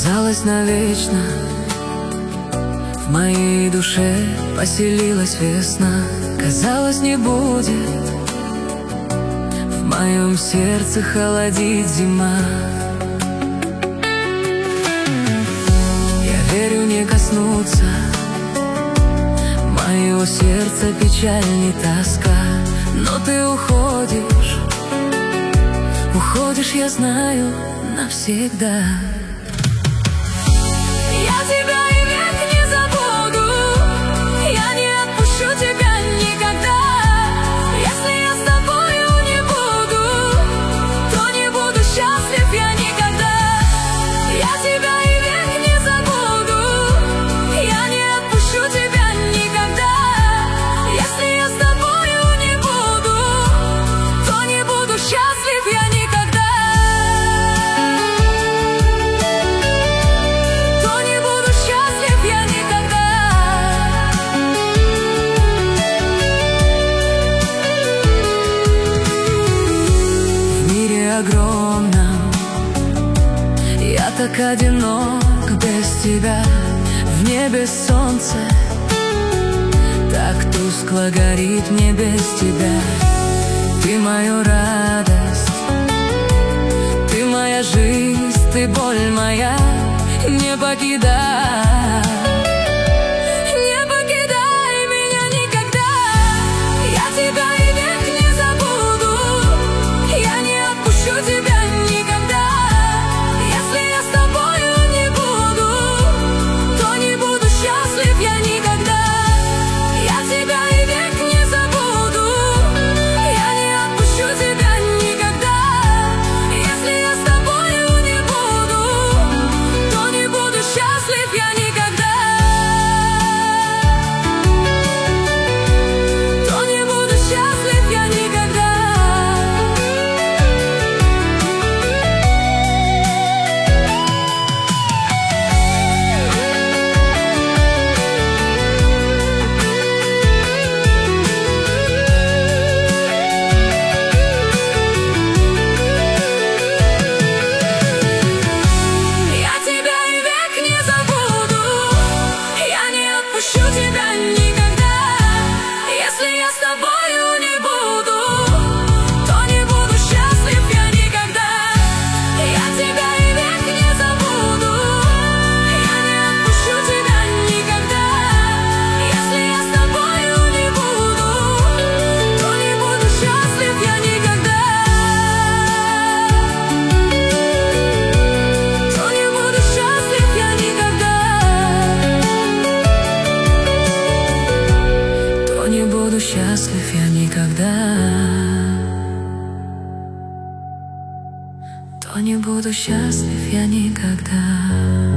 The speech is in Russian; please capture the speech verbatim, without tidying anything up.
казалось навечно. В моей душе поселилась весна. Казалось, не будет в моем сердце холодит зима. Я верю, не коснуться моего сердца печаль, не тоска. Но ты уходишь, уходишь, я знаю, навсегда. Я тебя и век не забуду, я не отпущу тебя никогда. Если я с тобою не буду, то не буду счастлив я никогда. Я тебя и век не забуду, я не отпущу тебя никогда. Если я с тобою не буду, то не буду счастлив я никогда. Огромном я так одинок без тебя. В небе солнце так тускло горит мне без тебя. Ты моя радость, ты моя жизнь, ты боль моя. Не покидай, не покидай меня никогда. Я тебя и век не забуду, я не отпущу тебя никогда. Если я с тобою не буду, то не буду счастлив я никогда. Я тебя и век не забуду, я не отпущу тебя никогда. Если я с тобою не буду, то не буду счастлив я никогда. То не буду счастлив я никогда. Не буду счастлив я никогда. То не буду счастлив я никогда.